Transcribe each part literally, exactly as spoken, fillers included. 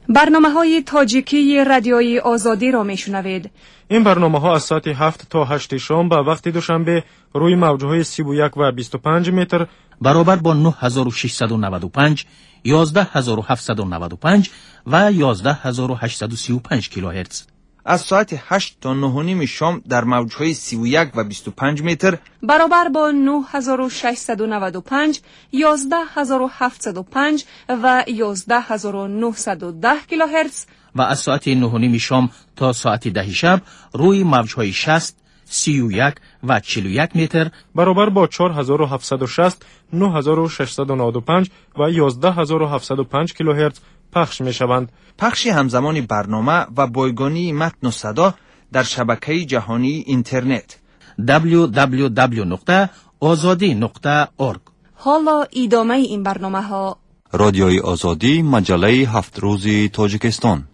برنامه‌های تاجیکی رادیوی آزادی را میشنوید. این برنامه‌ها از ساعت هفت تا هشت شام به وقت دوشنبه روی موج‌های سی و یک و بیست و پنج متر برابر با نه هزار و ششصد و نود و پنج، یازده هزار و هفتصد و نود و پنج و یازده هزار و هشتصد و سی و پنج کیلوهرتز. از ساعت هشت تا نه و نیم شام در موج‌های سی و یک و بیست و پنج متر برابر با نه هزار و ششصد و نود و پنج، یازده هزار و هفتصد و پنج و یازده هزار و نهصد و ده کیلوهرتز و از ساعت نه و نیم شام تا ساعت ده شب روی موج‌های شصت، سی و یک و چهل و یک متر برابر با چهار هزار و هفتصد و شصت، نه هزار و ششصد و نود و پنج و یازده هزار و هفتصد و پنج کیلوهرتز پخش می شوند. پخش همزمان برنامه و بایگانی متن و صدا در شبکه جهانی اینترنت دبلیو دبلیو دبلیو نقطه آزادی نقطه اورگ. حالا ادامه این برنامه ها. رادیوی آزادی، مجله هفت روزی تاجیکستان.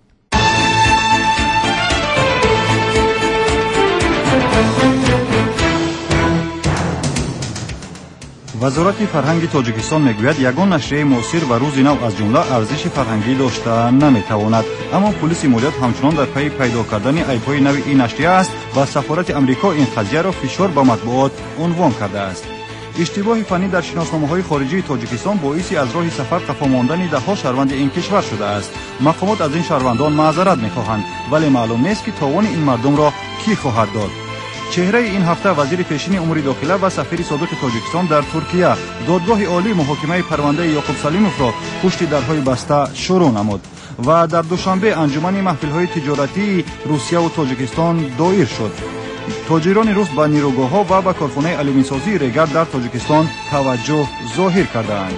وزارت فرهنگ تاجیکستان میگوید یگان نشریه معاصر و روز نو از جمله ارزش فرهنگی داشته نمیتواند، اما پلیس مالیات همچنان در پی پیدا کردن عیب‌های نو این نشریه است و سفارت امریکا این قضیه را فشار به مطبوعات عنوان کرده است. اشتباه فنی در شناسنامه‌های خارجی تاجیکستان باعث از راه سفر قفا ماندن ده‌ها شهروند این کشور شده است. مقامات از این شهروندان معذرت می‌خواهند، ولی معلوم نیست که تاوان این مردم را کی خواهد داد. چهره این هفته وزیر پیشین امور داخله و سفیر سابق تاجیکستان در ترکیه دادگاه عالی محاکمه پرونده یعقوب سلیموف را پشت درهای بسته شروع نمود و در دوشنبه انجمن محفل‌های تجارتی روسیه و تاجیکستان دایر شد. تاجران روس به نیروگاه‌ها و به کارخانه آلومین‌سازی ریگر در تاجیکستان توجه ظاهر کردند.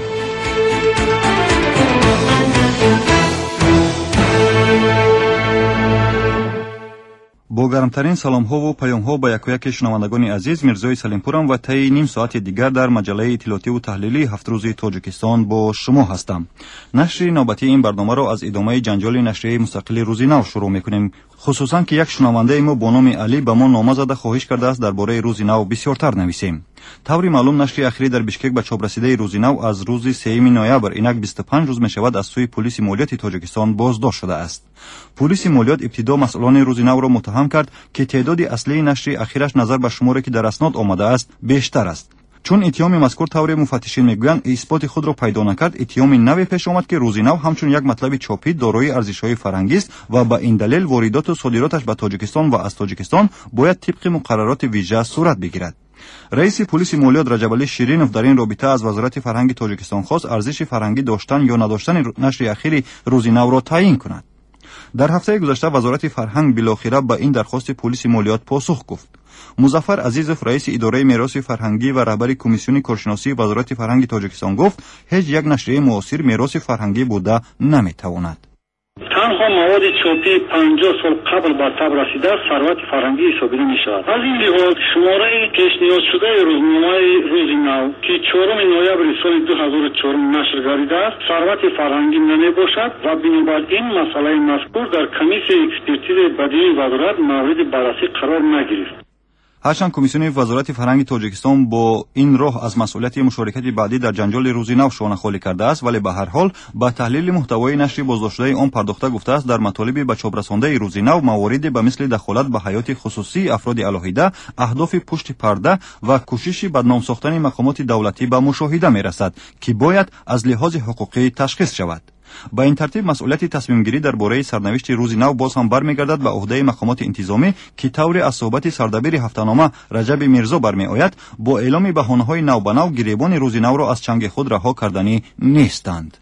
با گرمترین سلام ها و پیام ها به یک و یک شنوندگان عزیز، میرزای سلیمپورم و طی نیم ساعت دیگر در مجله اطلاعاتی و تحلیلی هفت روزی تاجیکستان با شما هستم. نشر نوبتی این برنامه را از ادامه جنجال نشریه مستقل روز نو شروع میکنیم، خصوصا که یک شنونده ما با نام علی به ما نامه زده خواهش کرده است درباره روز نو بسیارتر نویسیم. طوری معلوم نشر اخیری در بشکک به چاپ رسیده روز نو از روز سوم نوامبر اینک بیست و پنج روز می شود از سوی پلیس مالیات تاجیکستان بازداشت شده است. پلیس مالیات ابتدا مسئولان روز نو را متهم کرد که تعداد اصلی نشر اخیرش نظر به شماری که در اسناد آمده است بیشتر است. چون اتهام مذکور طور مفتشین میگویند اثبات خود را پیدا نکرد، اتهام نوی پیش آمد که روز نو همچون یک مطلب چاپی دارای ارزش‌های فرهنگی است و به این دلیل واردات و صادراتش به تاجیکستان و از تاجیکستان باید طبق مقررات ویژه صورت بگیرد. رئیس پلیس مالیات رجب علی شیرینوف در این رابطه از وزارت فرهنگ تاجیکستان خواست ارزش فرهنگی داشتن یا نداشتن نشر اخیری روز نو را تعیین کند. در هفته گذشته وزارت فرهنگ بالاخره به این درخواست پلیس مالیات پاسخ گفت. مظفر عزیزوف رئیس اداره میراث فرهنگی و رهبر کمیسیون کارشناسی وزارت فرهنگ تاجیکستان گفت هیچ یک نشریه معاصر میراث فرهنگی بوده نمیتواند. تنها مواد چاپی پنجاه سال قبل به تب رسیده ثروت فرهنگی حسابیده می شود. از این لحاظ شماره پیشنهاد شده روزنامه روز نو که چهارم نوامبر سال دو هزار و چهار نشر گردیده است ثروت فرهنگی نمی باشد و بنابراین مسئله مذکور در کمیسیون اکسپرتیز بدیهی وزارت مورد بررسی قرار نگرفت. هرچند کمیسیون وزارت فرهنگ تاجیکستان با این راه از مسئولیت مشارکت بعدی در جنجال روز نو شانه خالی کرده است، ولی به هر حال با تحلیل محتوای نشر بازداشت شده آن پرداخته گفته است در مطالب به چاپ رسانده روز نو مواردی به مثل دخالت به حیات خصوصی افراد علیحده، اهداف پشت پرده و کوشش بدنام ساختن مقامات دولتی به مشاهده می رسد که باید از لحاظ حقوقی تشخیص شود. با این ترتیب مسئولیت تصمیم گیری درباره سرنوشت روز نو باز هم برمیگردد به عهده مقامات انتظامی که طور از صحبت سردبیر هفته‌نامه رجب میرزا برمی آید با اعلام بهانه‌های نو به نو گریبان روز نو را از چنگ خود رها کردنی نیستند.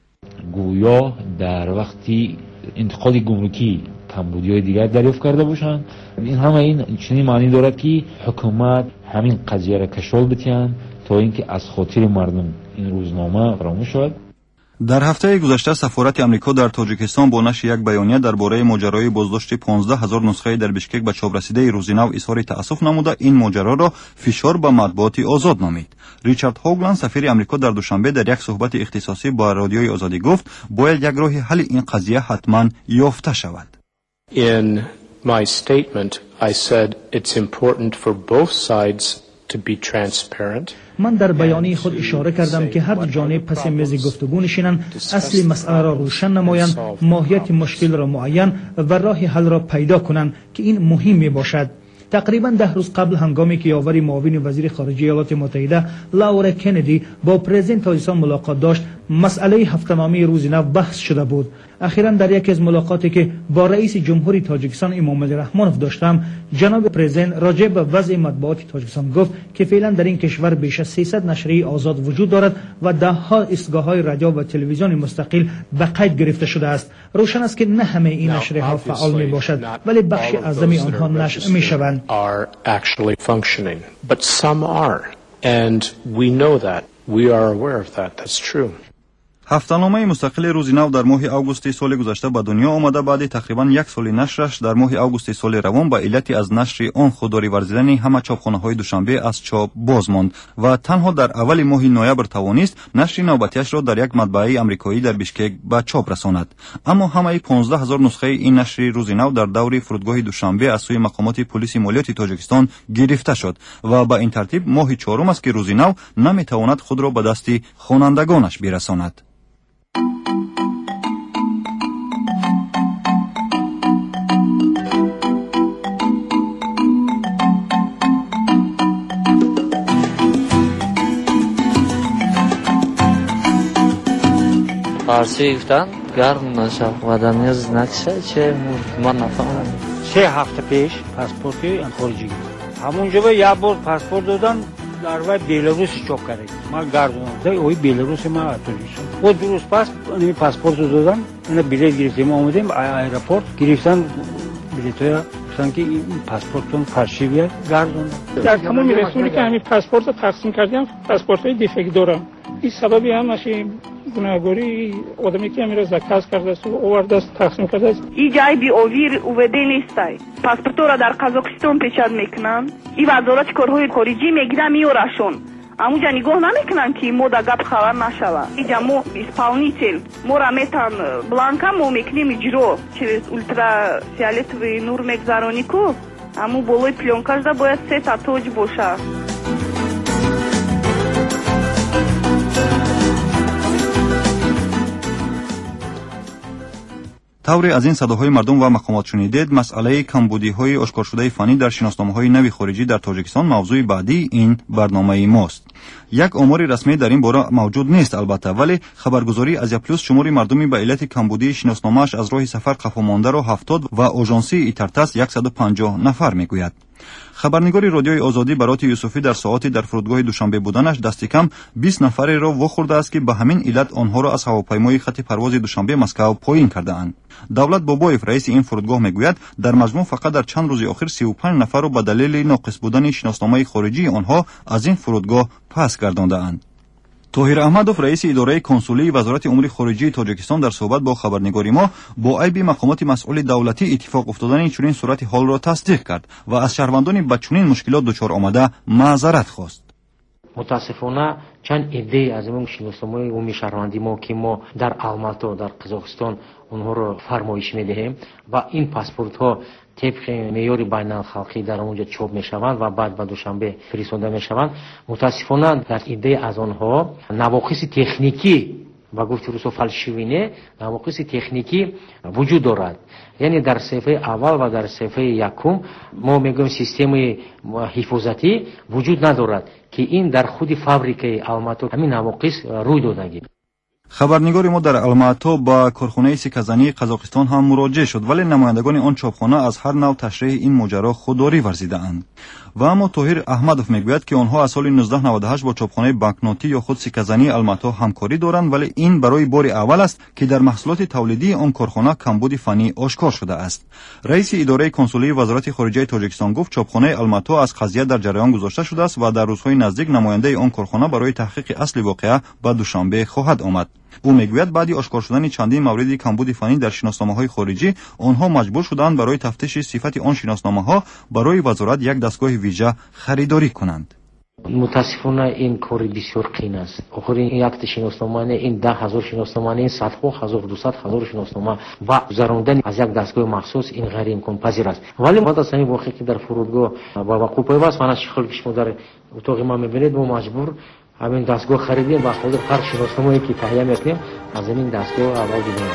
گویا در وقتی انتقاد گمرکی کمبودی‌های دیگر دریافت کرده باشند، این همه این چنین معنی دارد که حکومت همین قضیه را کشال بتیان تا اینکه از خاطر مردم این روزنامه فراموش شود. در هفته گذشته سفارت امریکا در تاجیکستان با نشر یک بیانیه درباره ماجرای بازداشت پانزده هزار نسخه در بشکک به چاپ رسیده روز نو اظهار تأسف نموده این ماجرا را فشار به مطبوعات آزاد نامید. ریچارد هوگلند سفیر امریکا در دوشنبه در یک صحبت اختصاصی با رادیوی آزادی گفت باید یک راه حل این قضیه حتما یافته شود. In my statement I said it's important for both sides to be transparent. من در بیانیه خود اشاره کردم که هر جانب پس میز گفتگو نشینند، اصل مسئله را روشن نمایند، ماهیت مشکل را معین و راه حل را پیدا کنند که این مهم می باشد. تقریبا ده روز قبل هنگامی که یاور معاون وزیر خارجه ایالات متحده لاورا کندی با پرزیدنت تاجیکستان ملاقات داشت، مسئله هفته‌نامه روز نو بحث شده بود. اخیراً در یکی از ملاقاتی که با رئیس جمهوری تاجیکستان امام علی رحمانوف داشتم، جناب پرزیدنت راجع به وضع مطبوعات تاجیکستان گفت که فعلا در این کشور بیش از سیصد نشریه آزاد وجود دارد و ده ها ایستگاه‌های رادیو و تلویزیون مستقل به قید گرفته شده است. روشن است که نه همه این نشریه ها فعال می باشد، ولی بخش اعظم آنها نشر می شوند. هفته‌نامه مستقل روز نو در ماه اوگوست سال گذشته به دنیا آمده بعد تقریبا یک سال نشرش در ماه اوگوست سال روان به علت از نشر آن خودداری ورزیدن همه چاپخانه‌های دوشنبه از چاپ باز ماند و تنها در اول ماه نوامبر توانست نشر نوبتیش را در یک مطبعه آمریکایی در بیشکک به چاپ رساند. اما همه پانزده هزار نسخه این نشر روز نو در دور فرودگاه دوشنبه از سوی مقامات پلیس مالیات تاجیکستان گرفته شد و به این ترتیب ماه چهارم است که روز نو نمیتواند خود را به دست خوانندگانش برساند. فارسی گفتن گرم نشد و در نیاز نکشه چه من نفهمم. سه هفته پیش پاسپورت خارجی همونجا به یک بار پاسپورت دادن در وای بلاروس چاپ کرد. ما گردوندم اوی بلاروس ما اتولیشون و درست پاس این پاسپورت دادن اون بلیط گرفتیم اومدیم ایرپورت گرفتن بلیطا گفتن که این پاسپورتتون فرشی بیاد گردوندم. در تمام رسولی همین پاسپورت تقسیم کردیم پاسپورت‌های دیفکت دارم. این سببی هم ماشین گناهگاری آدمی که میره زکات کرده است و آورده است تقسیم کرده است. این جای بی اویر اومده نیست. پاسپورت را در قزاقستان پیشاد میکنن. این وزارت کارهای خارجی میگیره میورشون. اموجا نگاه نمیکنن که ما در گپ خبر نشود. اینجا ما اسپاونیتل ما را میتن بلانکا ما میکنیم اجرا через ультра фиолетовый نور میگذرانی کو. امو بالای پلونکاش دا باید سه تا توج باشه. طوری از این صداهای مردم و مقامات شنیدید، مسئله کمبودی‌های آشکار شده فنی در شناسنامه‌های نوی خارجی در تاجیکستان موضوع بعدی این برنامه ماست. یک آمار رسمی در این باره موجود نیست البته، ولی خبرگزاری آزیا پلوس شماری مردمی به علت کمبودی شناسنامه‌اش از راه سفر خفا مانده را هفتاد و آژانسی ایترتس صد و پنجاه نفر میگوید. خبرنگار رادیوی آزادی برات یوسفی در ساعاتی در فرودگاه دوشنبه بودنش دست کم بیست نفر را واخورده است که به همین علت آنها را از هواپیمای خط پرواز دوشنبه مسکو پایین کرده اند. دولت بابایف رئیس این فرودگاه میگوید در مجموع فقط در چند روز اخیر سی و پنج نفر را به دلیل ناقص بودن شناسنامه خارجی آنها از این فرودگاه پس گردانده اند. طاهر احمدوف رئیس اداره کنسولی وزارت امور خارجه تاجیکستان در صحبت با خبرنگاری ما با عیب مقامات مسئول دولتی اتفاق افتادن چنین صورت حال را تصدیق کرد و از شهروندان به چنین مشکلات دچار آمده معذرت خواست. متاسفانه چند عده از این شناسنامه عمومی شهروندی ما که ما در الماتا در قزاقستان اونها رو فرمایش میدهیم و این پاسپورت ها طبق معیار بین الخلقی در اونجا چاپ میشوند و بعد به دوشنبه فرستاده میشوند. متاسفانه در عده از آنها نواقص تکنیکی و گفت روسو فالشوینه نواقص تکنیکی وجود دارد. یعنی در صفحه اول و در صفحه یکم ما میگویم سیستم حفاظتی وجود ندارد که این در خود فابریکه الماتا همین نواقص روی دادگی. خبرنگار ما در الماتا با کارخانه سکزنی قزاقستان هم مراجعه شد، ولی نمایندگان آن چاپخانه از هر نوع تشریح این ماجرا خودداری ورزیده اند. و اما طاهر احمدوف میگوید که آنها از سال نوزده نود و هشت با چاپخانه بانکنوتی یا خود سکزنی الماتا همکاری دارند، ولی این برای بار اول است که در محصولات تولیدی آن کارخانه کمبود فنی آشکار شده است. رئیس اداره کنسولی وزارت خارجه تاجیکستان گفت چاپخانه الماتا از قضیه در جریان گذاشته شده است و در روزهای نزدیک نماینده آن کارخانه برای تحقیق اصل واقعه به دوشنبه خواهد آمد. او میگوید بعد آشکار شدن چندین مورد کمبود فنی در شناسنامه‌های خارجی آنها مجبور شدند برای تفتیش صفت آن شناسنامه‌ها برای وزارت یک دستگاه ویژه خریداری کنند. متاسفانه این کار بسیار قین است. آخر این یک شناسنامه، این ده هزار شناسنامه، این صدها هزار دوصد هزار شناسنامه و گذراندن از یک دستگاه مخصوص این غیر امکان پذیر است. ولی بعد از این واقعی که در فرودگاه با وقوع پیوست من از شغل شما در اتاق ما میبینید ما مجبور همین دستگاه خریدیم و خود هر شناسنامه‌ای که تهیه میکنیم از این دستگاه اول دیدیم.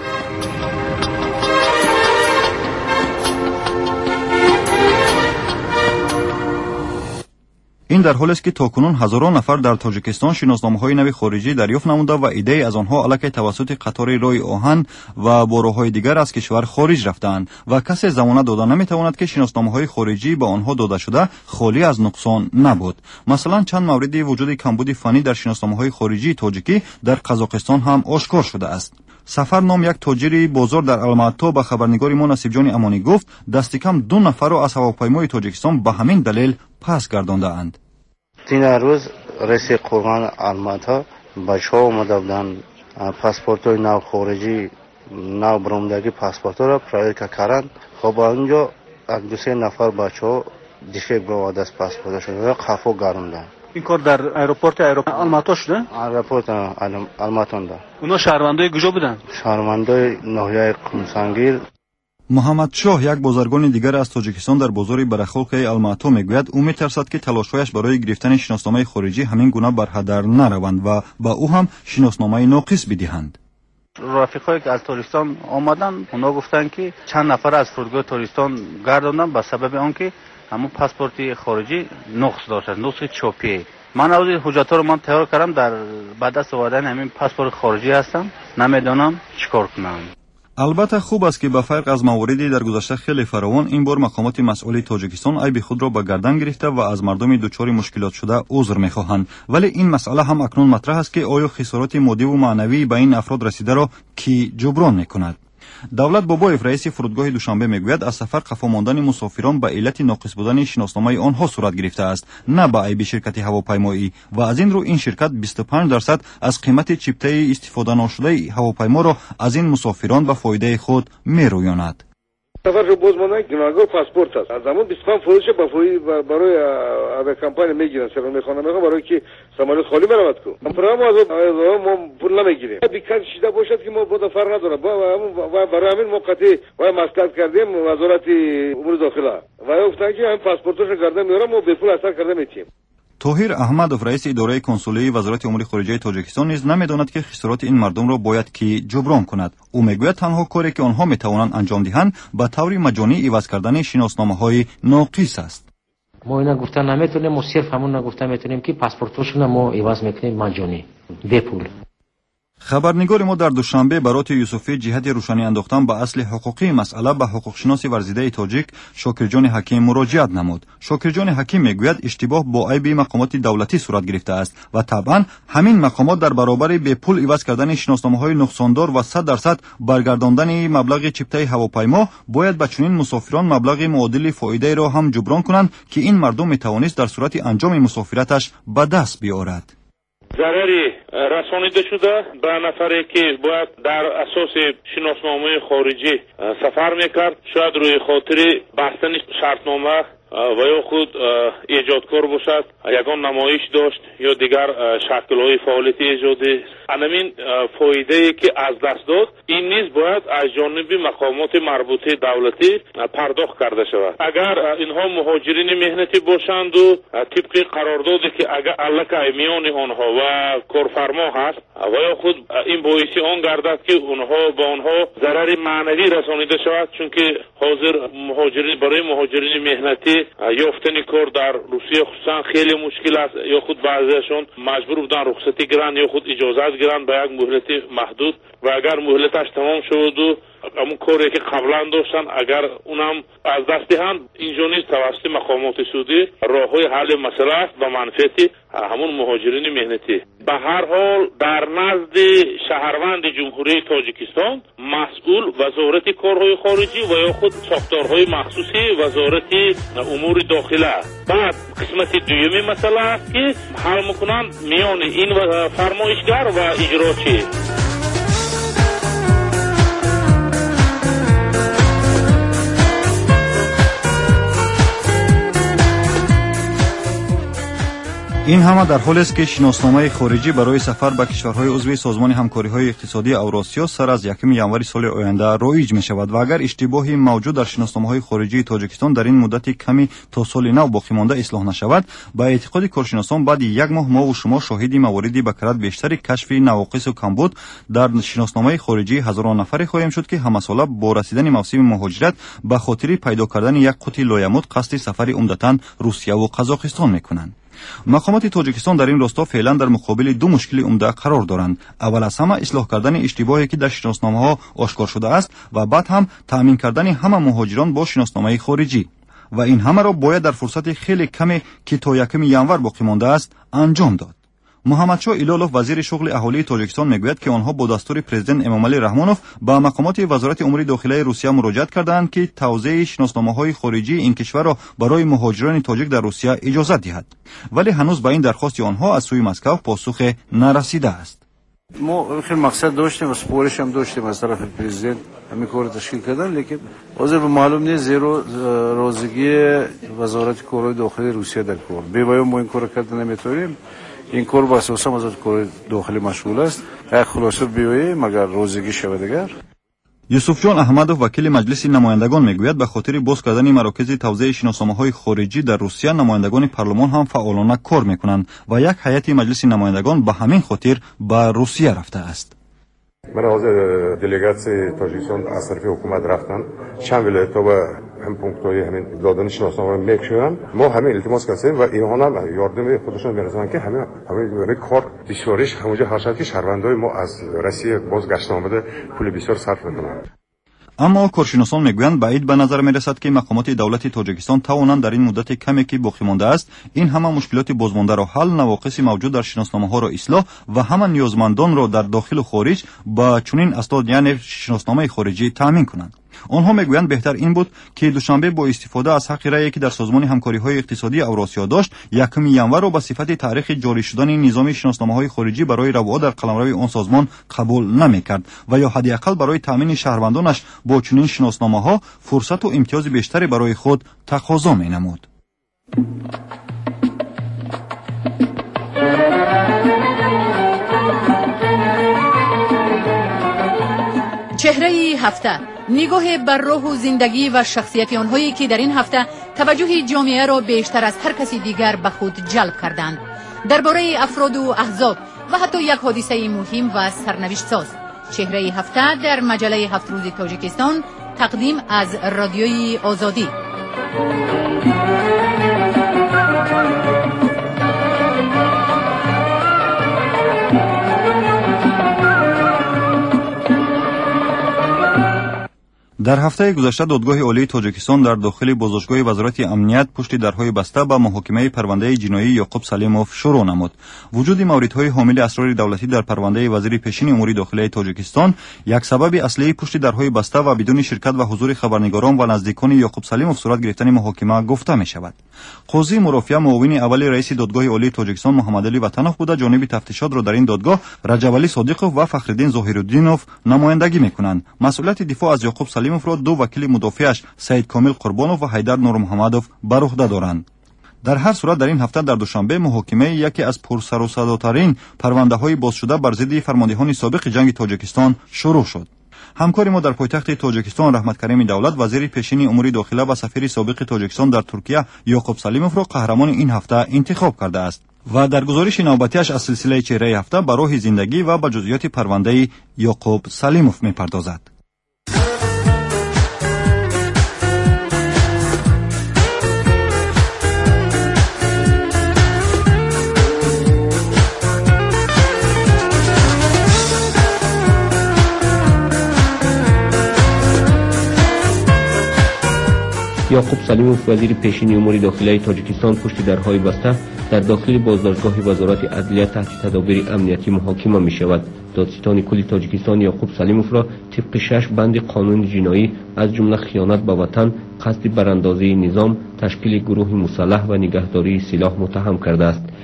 این در حالی است که تاکنون هزاران نفر در تاجیکستان شناسنامه‌های نو خارجی دریافت نموده و ایده از آنها علیه توسط قطار راه آهن و با راه‌های دیگر از کشور خارج رفتند و کسی ضمانت داده نمی‌تواند که شناسنامه‌های خارجی به آنها داده شده خالی از نقصان نبود. مثلا چند مورد وجود کمبود فنی در شناسنامه‌های خارجی تاجیکی در قزاقستان هم آشکار شده است. سفر نام یک تاجر بازار در الماتا به خبرنگار ما نصیب جان امانی گفت دست کم دو نفر را از هواپیمای تاجیکستان به همین دلیل پس گردانده‌اند. این روز رئیس قرغان الماتا بچه‌ها اومده بودن پاسپورت‌های نو خارجی نو برآمدگی پاسپورت را پرایوت کردن. خب اونجا یک دو سه نفر بچه‌ها دیفکت بود از پاسپورتشون و خفا گرداندن. این کار در آیروپورت الماتا شده؟ آیروپورت الماتا ده. اونا شهروندای کجا بودن؟ شهروندای ناحیه قمسانگیر. محمد شاه یک بازرگان دیگر از تاجیکستان در بازار برخولق الماتا میگوید او میترسد که تلاش‌هایش برای گرفتن شناسنامه خارجی همین گونه بر هدر نروند و با او هم شناسنامه ناقص بدهند. رفیقایی که از تاجیکستان آمدن اونا گفتن که چند نفر از فرودگاه تاجیکستان گرداندن به سبب آنکه همون پاسپورت خارجی نقص داشت، نقص چاپی. من از حجت‌ها رو من تیار کردم در بعد از آوردن همین پاسپورت خارجی هستم، نمیدونم چیکار کنم. البته خوب است که به فرق از مواردی در گذشته خیلی فراوان این بار مقامات مسئول تاجیکستان عیب خود را به گردن گرفته و از مردم دچار مشکلات شده عذر می‌خواهند، ولی این مسئله هم اکنون مطرح است که آیا خسارات مادی و معنوی به این افراد رسیده را کی جبران می‌کند. دولت بابایف رئیس فرودگاه دوشنبه میگوید از سفر خفا ماندن مسافران به علت ناقص بودن شناسنامه آنها صورت گرفته است، نه به عیب شرکت هواپیمایی و از این رو این شرکت بیست و پنج درصد از قیمت چیپته استفاده نشده هواپیما را از این مسافران به فایده خود میرویاند. سفر رو باز ماندن گناهگار پاسپورت است. از زمان بیست و پنج فروش با فوری برای کمپانی میگیرن، سر میخوانم میخوام برای که سامانه خالی برآمد کو. امپرام از ما پول نمیگیریم. بیکار شده باشد که ما بود فرق نداره. با برای همین موقتی و مصلحت کردیم وزارت امور داخله. و گفتن که همین پاسپورتش گردن میارم و به پول اثر کرده میتیم. طاهر احمدов رئیس اداره کنسولی وزارت امور خارجه تاجیکستان نیز نمیداند که خسارات این مردم را باید کی جبران کند. او میگوید تنها کاری که آنها میتوانند انجام دهند به طور مجانی عوض کردن شناسنامه‌های ناقص است. ما اینا گفتن نمیتونیم، ما صرف همون نگفتن میتونیم که پاسپورتشون ما عوض میکنیم مجانی به پول. خبرنگار ما در دوشنبه برات یوسفی جهت روشنی انداختن به اصل حقوقی مسئله به حقوقشناس ورزیده تاجیک شاکرجان حکیم مراجعت نمود. شاکرجان حکیم میگوید اشتباه با عیب مقامات دولتی صورت گرفته است و طبعا همین مقامات در برابر به پول عوض کردن شناسنامه‌های نقصاندار و صد درصد برگرداندن مبلغ چیپته هواپیما باید به چنین مسافران مبلغ معادل فایده را هم جبران کنند که این مردم میتوانست در صورت انجام مسافرتش به دست بیاورد. ضرری رسانیده شده به نفری که باید در اساس شناسنامه خارجی سفر میکرد، شاید روی خاطر بستن شرطنامه و یا خود ایجادکار باشد، یگان نمایش داشت یا دیگر شکل‌های فعالیت ایجادی. همین فایده‌ای که از دست داد این نیز باید از جانب مقامات مربوطه دولتی پرداخت کرده شود. اگر اینها مهاجرین مهنتی باشند و طبق قراردادی که اگر علاقه میان آنها و کارفرما هست و یا خود این باعث آن گردد که اونها با آنها ضرر معنوی رسانیده شود، چون که حاضر مهاجرین برای مهاجرین مهنتی یافتن کار در روسیه خصوصا خیلی مشکل است، یا خود بعضیشون مجبور بودن رخصتی گیرن یا خود اجازت گیرن به یک مهلت محدود و اگر مهلتش تمام شد و همون کاری که قبلا داشتن اگر اونم از دست دهند، اینجا نیز توسط مقامات سعودی راههای حل مسئله است به منفعت همون مهاجرین مهنتی. به هر حال در نزد شهروند جمهوری تاجیکستان مسئول وزارت کارهای خارجی و یا خود ساختارهای مخصوصی وزارت امور داخله. بعد قسمت دومی مسئله است که حل میکنند میان این فرمایشگر و اجراچی. این همه در حالی است که شناسنامه خارجی برای سفر به کشورهای عضو سازمان همکاری‌های اقتصادی اوراسیا سر از یکم ژانویه سال آینده رایج می شود و اگر اشتباهی موجود در شناسنامه‌های خارجی تاجیکستان در این مدت کمی تا سال نو باقی مانده اصلاح نشود، با اعتقاد کارشناسان بعد یک ماه ما و شما شاهد مواردی به کرات بیشتر کشف نواقص و کمبود در شناسنامه خارجی هزاران نفری خواهیم شد که همساله با رسیدن موسم مهاجرت به خاطر پیدا کردن یک قوت لایموت قصد سفر عمدتاً روسیه و قزاقستان میکنند. مقامات تاجیکستان در این راستا فعلا در مقابل دو مشکل عمده قرار دارند. اول از همه اصلاح کردن اشتباهی که در شناسنامه‌ها آشکار شده است و بعد هم تأمین کردن همه مهاجران با شناسنامه خارجی و این همه را باید در فرصت خیلی کمی که تا یکم ژانویه باقی مانده است انجام داد. محمدشاه ایلالوف وزیر شغل اهالی تاجیکستان میگوید که آنها با دستور پرزیدنت امامعلی رحمانوف به مقامات وزارت امور داخلی روسیه مراجعت کردند که توزیع شناسنامه‌های خارجی این کشور را برای مهاجران تاجیک در روسیه اجازه دهد، ولی هنوز به این درخواست آنها از سوی مسکو پاسخ نرسیده است. ما خیلی مقصد داشتیم و سپارش هم داشتیم از طرف پرزیدنت همین کار تشکیل کردن، لیکن حاضر به معلوم نیست زیرا رازگی وزارت کارهای داخلی روسیه در کار بی‌باید ما این کار کردن نمیتونیم. این کار با اساس وزارت کار داخلی مشغول است. یک خلاصه بیایی مگر روزگی شود دیگر. یوسف جان احمدوف وکیل مجلس نمایندگان میگوید به خاطر باز کردن مراکز توزیع شناسنامه‌های خارجی در روسیه نمایندگان پارلمان هم فعالانه کار میکنند و یک هیئت مجلس نمایندگان به همین خاطر به روسیه رفته است. من از دلیگاسیون تاجیکستان از طرف حکومت رفتن چند ولایت تا به هم پونکت‌های همین دادن شناسنامه میکشن. ما همین التماس کردیم و اینها هم یاردم خودشون میرسونن که همین همین کار دشواریش همونجا هست که شهروندای ما از روسیه بازگشت آمده پول بسیار صرف میکنن. اما کارشناسان میگویند بعید به نظر میرسد که مقامات دولت تاجیکستان توانند در این مدت کمی که باقی مانده است این همه مشکلات بازمانده را حل، نواقص موجود در شناسنامه‌ها را اصلاح و همه نیازمندان را در داخل و خارج با چنین اسناد یعنی شناسنامه خارجی تامین کنند. آنها میگویند بهتر این بود که دوشنبه با استفاده از حق رأیی که در سازمان همکاری‌های اقتصادی اوراسیا داشت یکم ژانویه را به صفت تاریخ جاری شدن نظام شناسنامه‌های خارجی برای رواء در قلمرو آن سازمان قبول نمی‌کرد و یا حداقل برای تامین شهروندانش با چنین شناسنامه‌ها فرصت و امتیاز بیشتری برای خود تقاضا می‌نمود. چهره هفته، نگاه بر روح و زندگی و شخصیت آنهایی که در این هفته توجه جامعه را بیشتر از هر کسی دیگر به خود جلب کردند. درباره افراد و احزاب و حتی یک حادثه مهم و سرنوشت ساز. چهره هفته در مجله هفت روز تاجیکستان تقدیم از رادیوی آزادی. در هفته گذشته دادگاه عالی تاجیکستان در داخل بازداشتگاه وزارت امنیت پشت درهای بسته به محاکمه پرونده جنایی یعقوب سلیموف شروع نمود. وجود موردهای حامل اسرار دولتی در پرونده وزیر پیشین امور داخلی تاجیکستان یک سبب اصلی پشت درهای بسته و بدون شرکت و حضور خبرنگاران و نزدیکان یعقوب سلیموف صورت گرفتن محاکمه گفته می شود. قاضی مرافعه معاون اول رئیس دادگاه عالی تاجیکستان محمد علی وطنوف بوده جانب تفتیشات را در این دادگاه رجب علی صادقوف و فخرالدین ظاهرالدینوف نمایندگی میکنند. مسئولیت دفاع از یعقوب سلیموف را دو وکیل مدافعش سید کامل قربانوف و حیدر نور محمدوف بر عهده دارند. در هر صورت در این هفته در دوشنبه محاکمه یکی از پرسر و صداترین پرونده‌های باز شده بر ضد فرماندهان سابق جنگ تاجیکستان شروع شد. همکار ما در پایتخت تاجیکستان رحمت کریم دولت وزیر پیشین امور داخلی و سفیر سابق تاجیکستان در ترکیه یعقوب سلیموف را قهرمان این هفته انتخاب کرده است و در گزارش نوبتیش از سلسله چهره هفته به راه زندگی و به جزئیات پرونده یعقوب سلیموف می‌پردازد. یعقوب سلیموف وزیر پیشین امور داخلی تاجیکستان پشت درهای بسته در داخل بازداشتگاه وزارت عدلیه تحت تدابیر امنیتی محاکمه می شود. دادستان کل تاجیکستان یعقوب سلیموف را طبق شش بند قانون جنایی از جمله خیانت به وطن، قصد براندازی نظام، تشکیل گروه مسلح و نگهداری سلاح متهم کرده است.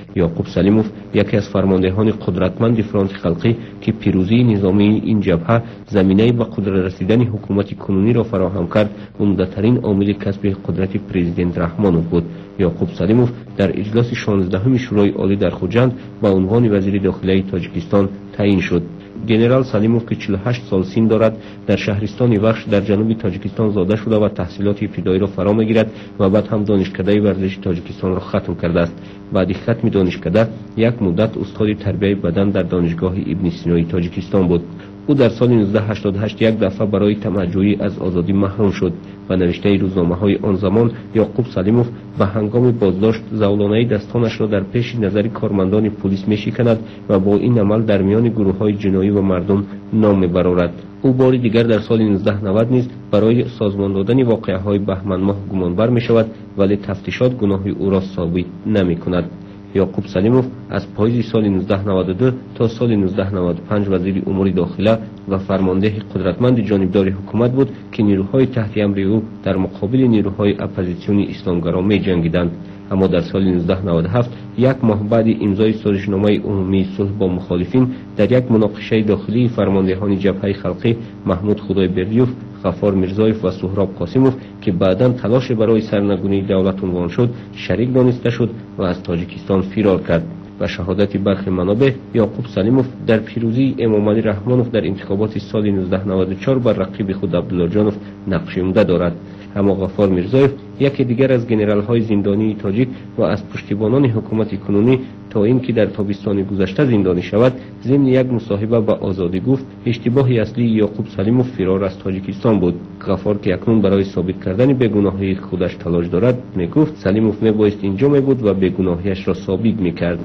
یعقوب سلیموف یکی از فرماندهان قدرتمند فرانت خلقی که پیروزی نظامی این جبهه زمینه به قدرت رسیدن حکومت کنونی را فراهم کرد، عمده‌ترین عامل کسب قدرت پرزیدنت رحمانوف بود. یعقوب سلیموف در اجلاس شانزدهم شورای عالی در خوجند به عنوان وزیر داخلی تاجیکستان تعیین شد. گنرال سلیموف که چهل و هشت سال سن دارد، در شهرستان وخش در جنوب تاجیکستان زاده شده و تحصیلات ابتدایی را فرا میگیرد و بعد هم دانشکده ورزش تاجیکستان را ختم کرده است. بعد ختم دانشکده یک مدت استاد تربیت بدن در دانشگاه ابن سینای تاجیکستان بود. او در سال نوزده هشتاد و هشت یک دفعه برای طمع‌جویی از آزادی محروم شد و نوشته روزنامه‌های آن زمان یعقوب سلیموف به هنگام بازداشت زولانه دستانش را در پیش نظر کارمندان پلیس می‌شکند و با این عمل در میان گروه‌های جنایی و مردم نام می‌برد. او بار دیگر در سال نوزده نود نیز برای سازمان دادن واقعه‌های بهمن ماه گمانبر می‌شود، ولی تفتیشات گناه او را ثابت نمی‌کند. یعقوب سلیموف از پاییز سال نوزده نود و دو تا سال نوزده نود و پنج وزیر امور داخله و فرمانده قدرتمند جانبدار حکومت بود که نیروهای تحت امر او در مقابل نیروهای اپوزیسیونی اسلامگرا می جنگیدند. اما در سال نوزده نود و هفت، یک ماه بعد امضای سازشنامه عمومی صلح با مخالفین، در یک مناقشه داخلی فرماندهان جبهه خلقی محمود خدایبردیوف، غفار میرزایف و سهراب قاسموف که بعداً تلاش برای سرنگونی دولت عنوان شد، شریک دانسته شد و از تاجیکستان فرار کرد. و شهادت برخی منابع، یعقوب سلیموف در پیروزی امام علی رحمانوف در انتخابات سال نوزده نود و چهار بر رقیب خود عبدالله جانوف نقش عمده دارد. اما غفار میرزایف، یکی دیگر از گنرال های زندانی تاجیک و از پشتیبانان حکومت کنونی، تا اینکه در تابستان گذشته زندانی شود، ضمن یک مصاحبه با آزادی گفت اشتباه اصلی یعقوب سلیموف فرار از تاجیکستان بود. غفار که اکنون برای ثابت کردن بیگناهی خودش تلاش دارد، میگفت سلیموف میبایست اینجا میبود و بیگناهیش را ثابت میکرد.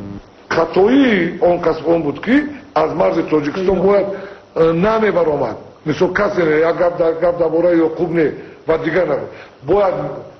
خطایی اون کسبان بود که از مرز تاجیکستان باید نمیبرآمد. مثل کسی اگر در گپ درباره یعقوب نه و دیگر نبود، باید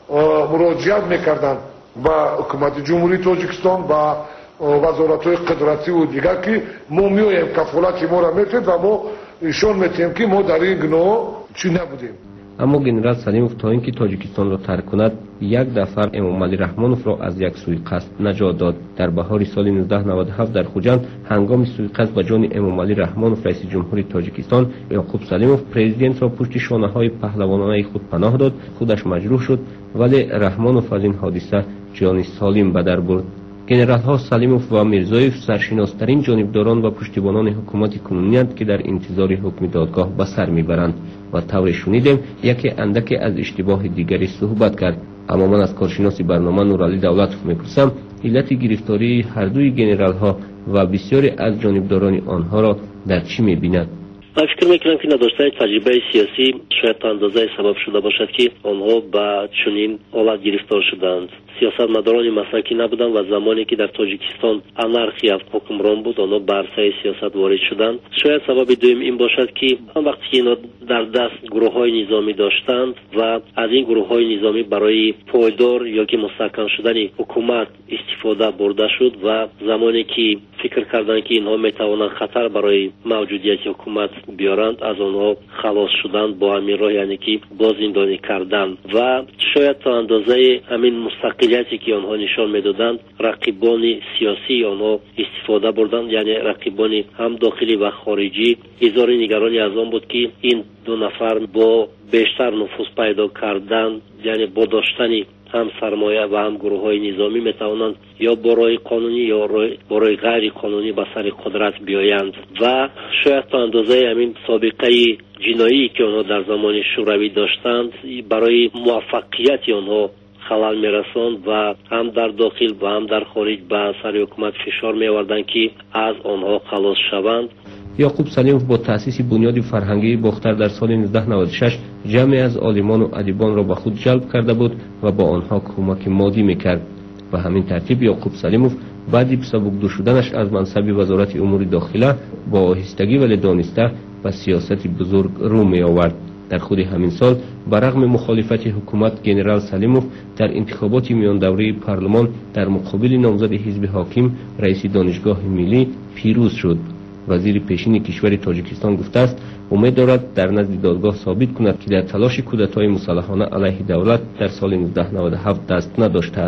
مراجعت میکردن و حکومت جمهوری تاجیکستان و وزارت‌های قدرتی و دیگر که ما میایم کفالت ما را میتیم و ما ایشان میتیم که ما در این گناه چی نبودیم. اما گنرال سلیموف تا اینکه تاجیکستان را ترک کند، یک دفعه امام علی رحمانوف را از یک سوی قصد نجات داد. در بهار سال نوزده نود و هفت در خوجند، هنگام سوی قصد به جان امام علی رحمانوف رئیس جمهوری تاجیکستان، یعقوب سلیموف پرزیدنت را پشت شانه های پهلوانانه خود پناه داد. خودش مجروح شد، ولی رحمانوف از این حادثه جان سالم به در برد. گنرال ها سلیموف و میرزایف سرشناسترین جانبداران و پشتیبانان حکومت کنونی‌اند که در انتظار حکم دادگاه به سر میبرند و طور شنیدیم یکی اندکی از اشتباه دیگری صحبت کرد. اما من از کارشناس برنامه نورعلی دولتوف میپرسم علت گرفتاری هر دوی گنرال ها و بسیاری از جانبداران آنها را در چی میبیند؟ من فکر میکنم که نداشتن تجربه سیاسی شاید تا اندازه سبب شده باشد که آنها به چنین حالت گرفتار شدند. سیاستمدارانی مثلا که نبودند و زمانی که در تاجیکستان انارخیا حکمران بود، آنها به عرصه سیاست وارد شدند. شاید سبب دوم این باشد که وقتی که اینا در دست گروه‌های نظامی داشتند و از این گروه‌های نظامی برای پایدار یا که مستحکم شدن حکومت استفاده برده شد و زمانی که فکر کردند که اینها میتوانند خطر برای موجودیت حکومت بیارند، از آنها خلاص شدند با همین راه، یعنی که باز زندانی کردن و شاید تا اندازه همین مستقلیتی که آنها نشان میدادند رقیبان سیاسی آنها استفاده بردند، یعنی رقیبان هم داخلی و خارجی. هزار نگرانی از آن بود که این دو نفر با بیشتر نفوذ پیدا کردن، یعنی با داشتن هم سرمایه و هم گروه های نظامی میتوانند یا برای قانونی یا برای غیر قانونی به سر قدرت بیایند و شاید تا اندازه همین سابقه جنایی که آنها در زمان شوروی داشتند برای موفقیت آنها خلل میرساند و هم در داخل و هم در خارج به سر حکومت فشار میآوردند که از آنها خلاص شوند. یعقوب سلیموف با تأسیس بنیاد فرهنگی باختر در سال نوزده نود و شش جمعی از عالمان و ادیبان را به خود جلب کرده بود و با آنها کمک مادی میکرد. و همین ترتیب یعقوب سلیموف بعد از سبکدو شدنش از منصب وزارت امور داخله با آهستگی ولی دانسته و سیاست بزرگ رو می آورد. در خود همین سال برغم مخالفت حکومت، گنرال سلیموف در انتخابات میان دوره پارلمان در مقابل نامزد حزب حاکم رئیس دانشگاه ملی پیروز شد. وزیر پیشین کشور تاجیکستان گفته است امید دارد در نزد دادگاه ثابت کند که در تلاش کودتای مسلحانه علیه دولت در سال نوزده نود و هفت دست نداشته است.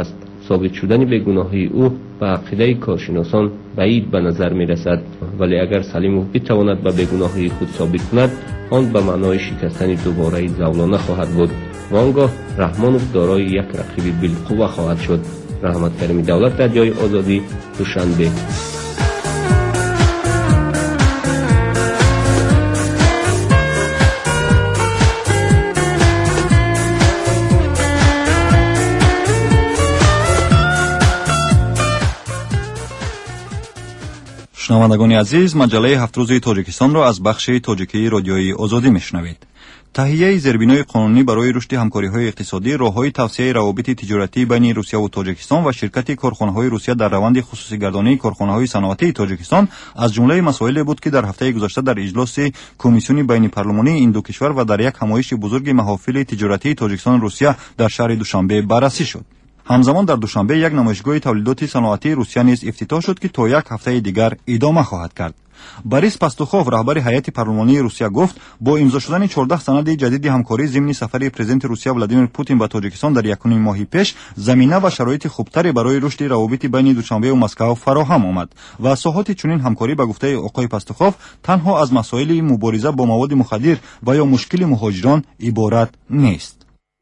ثابت شدن بیگناهی او به عقیده کارشناسان بعید به نظر می رسد، ولی اگر سلیموف بتواند به بیگناهی خود ثابت کند، آن به معنای شکستن دوباره زولانه خواهد بود و آنگاه رحمانوف دارای یک رقیب بالقوه خواهد شد. رحمت کریمی دولت در جای آزادی، دوشنبه. شنوندگان عزیز، مجله هفت روزه تاجیکستان را از بخش تاجیکی رادیویی آزادی میشنوید. تهیه زیربنای قانونی برای رشد همکاری‌های اقتصادی، راه‌های توسعه روابط تجارتی بین روسیه و تاجیکستان و شرکت کارخانه‌های روسیه در روند خصوصی‌گردانی کارخانه‌های صنعتی تاجیکستان از جمله مسائلی بود که در هفته گذشته در اجلاس کمیسیون بین پارلمانی این دو کشور و در یک همایش بزرگ محافل تجارتی تاجیکستان روسیه در شهر دوشنبه بررسی شد. همزمان در دوشنبه یک نمایشگاه تولیدات صنعتی روسیه نیز افتتاح شد که تا یک هفته دیگر ادامه خواهد کرد. باریس پاستوخوف رهبر هیئت پارلمانی روسیه گفت با امضا شدن چهارده سند جدید همکاری ضمن سفر پرزیدنت روسیه ولادیمیر پوتین به تاجیکستان در یکم ماه پیش زمینه و شرایط خوبتری برای رشد روابط بین دوشنبه و مسکو فراهم آمد و ساحات چنین همکاری به گفته آقای پاستوخوف تنها از مسائل مبارزه با مواد مخدر و یا مشکل مهاجران عبارت نیست.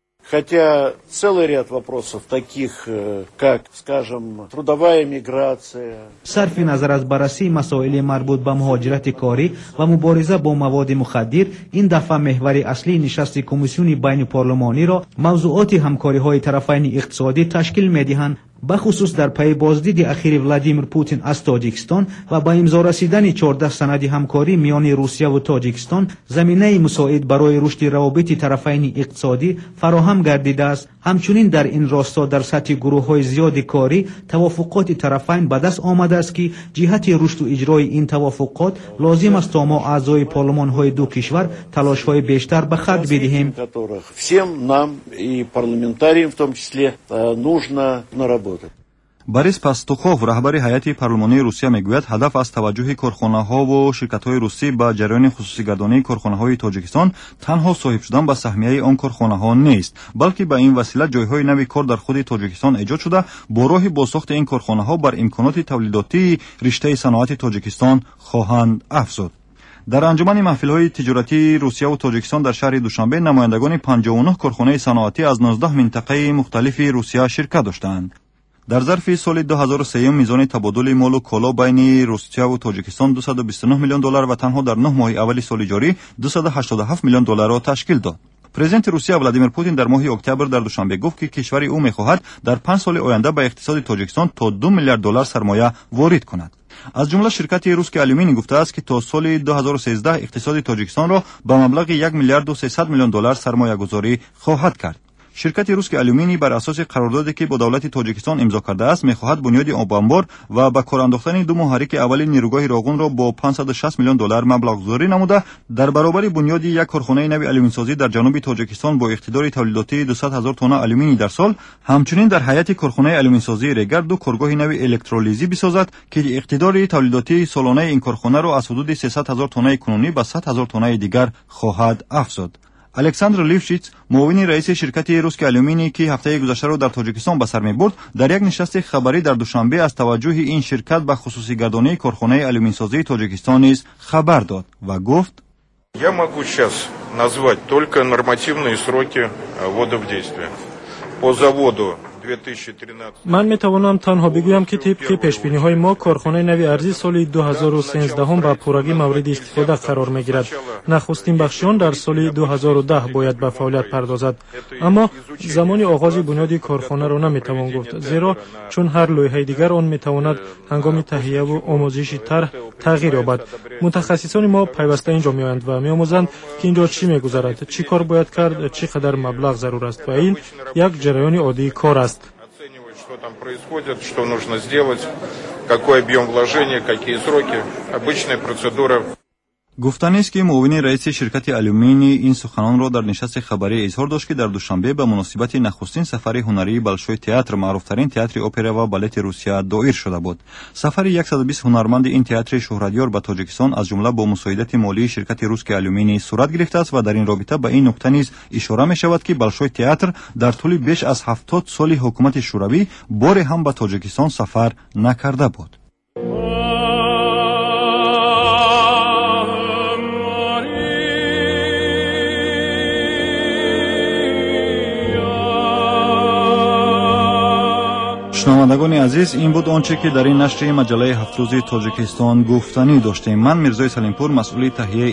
Хотя целый ряд вопросов, таких как, скажем, трудовая миграция. صرف نظر از بررسی مسائل مربوط به مهاجرت کاری و مبارزه با مواد مخدر، این دفعه محور اصلی نشست کمیسیون بین پارلمانی را موضوعات همکاری‌های طرفین اقتصادی تشکیل می‌دهند، بخصوص در پی بازدید اخیر ولادیمیر پوتین از تاجیکستان و با امضا رسیدن چهارده سند همکاری میان روسیه و تاجیکستان زمینه مساعد برای رشد روابط طرفین اقتصادی فراهم گردیده است. همچنین در این راستا در سطح گروه‌های زیاد کاری توافقات طرفین به دست آمده است که جهت رشد و اجرای این توافقات لازم است تا ما اعضای پارلمان‌های دو کشور تلاش‌های بیشتر به خرج بدهیم. Всем нам и парламентариям в том числе нужно наработать. باریس پاستوخوف رهبر هیئت پارلمانی روسیه میگوید هدف از توجه کارخانه‌ها و شرکت‌های روسی به جریان خصوصی‌گردانی کارخانه‌های تاجیکستان تنها صاحب شدن به سهمیه آن کارخانه‌ها نیست، بلکه به این وسیله جای‌های نوی کار در خود تاجیکستان ایجاد شده با راه بازساخت این کارخانه‌ها بر امکانات تولیداتی رشته صنعت تاجیکستان خواهند افزود. در انجمن محفل‌های تجارتی روسیه و تاجیکستان در شهر دوشنبه نمایندگان پنجاه و نه کارخانه صنعتی از نوزده منطقه مختلف روسیه شرکت داشتند. در ظرف سال دو هزار و سه میزان تبادل مال و کالا بین روسیه و تاجیکستان دویست و بیست و نه میلیون دلار و تنها در نه ماه اول سال جاری دویست و هشتاد و هفت میلیون دلار را تشکیل داد. پرزیدنت روسیه ولادیمیر پوتین در ماه اکتبر در دوشنبه گفت که کشور او می‌خواهد در پنج سال آینده به اقتصاد تاجیکستان تا دو میلیارد دلار سرمایه وارد کند. از جمله شرکت روسک آلومینی گفته است که تا سال دو هزار و سیزده اقتصاد تاجیکستان را به مبلغ یک میلیارد و سیصد میلیون دلار سرمایه گذاری خواهد کرد. شرکت روسک آلومینی بر اساس قراردادی که با دولت تاجیکستان امضا کرده است می‌خواهد بنیاد آب انبار و به کار انداختن دو محرک اول نیروگاه راغون را با پانصد و شصت میلیون دلار مبلغ گذاری نموده در برابر بنیاد یک کارخانه نوی آلومین‌سازی در جنوب تاجیکستان با اقتدار تولیداتی دویست هزار تن آلومینی در سال، همچنین در هیئت کارخانه آلومین‌سازی ریگر دو کارگاه نوی الکترولیزی بسازد که اقتدار تولیداتی سالانه این کارخانه را از حدود سیصد هزار تن کنونی به صد هزار تن دیگر خواهد افزود. الکساندر لیفشیتس معاون رئیس شرکت روسک آلومینی که هفته گذشته را در تاجیکستان به سر می‌برد در یک نشست خبری در دوشنبه از توجه این شرکت به خصوصی‌گردانی کارخانه آلومین‌سازی تاجیکستان نیز خبر داد و گفت Я могу сейчас назвать только нормативные сроки ввода в действие. По заводу من می توانم تنها بگویم که طبق پیشبینی های ما کارخانه نوی ارزی سال دو هزار و سیزده هم با پورگی مورد استفاده قرار می گیرد. نخستین بخشیان در سال دو هزار و ده باید به فعالیت پردازد، اما زمان آغاز بنیاد کارخانه را نمی توان گفت، زیرا چون هر لایحه دیگر آن می تواند هنگام تهیه و آموزش طرح تغییر یابد. متخصصان ما پیوسته اینجا می آیند و می آموزند که اینجا چی می گذرد، چی کار باید کرد، چقدر مبلغ ضرور است و این یک جریان عادی کار است. Что там происходит, что нужно сделать, какой объем вложения, какие сроки. Обычная процедура. гуфтанист ки муовини раиси ширкати алюминии ин суханонро дар нишасти хабарӣ изҳор дошт ки дар душанбе ба муносибати нахустин сафари ҳунарии балшои театр маъруфтарин театри опера ва балети русия доир шуда буд. сафари яксаду бист ҳунарманди ин театри шӯҳратёр ба тоҷикистон аз ҷумла бо мусоидати молии ширкати русски алюминии сурат гирифтааст ва дар ин робита ба ин нукта низ ишора мешавад ки балшои театр дар тӯли беш аз ҳафтод соли ҳукумати шӯравӣ боре ҳам ба тоҷикистон сафар накарда буд. шунавандагони азиз, ин буд онче ки дар ин нашри маҷалаи ҳафтрӯзи тоҷикистон гуфтанӣ доштем. Ман Мирзои Салимпур, масъули таҳияи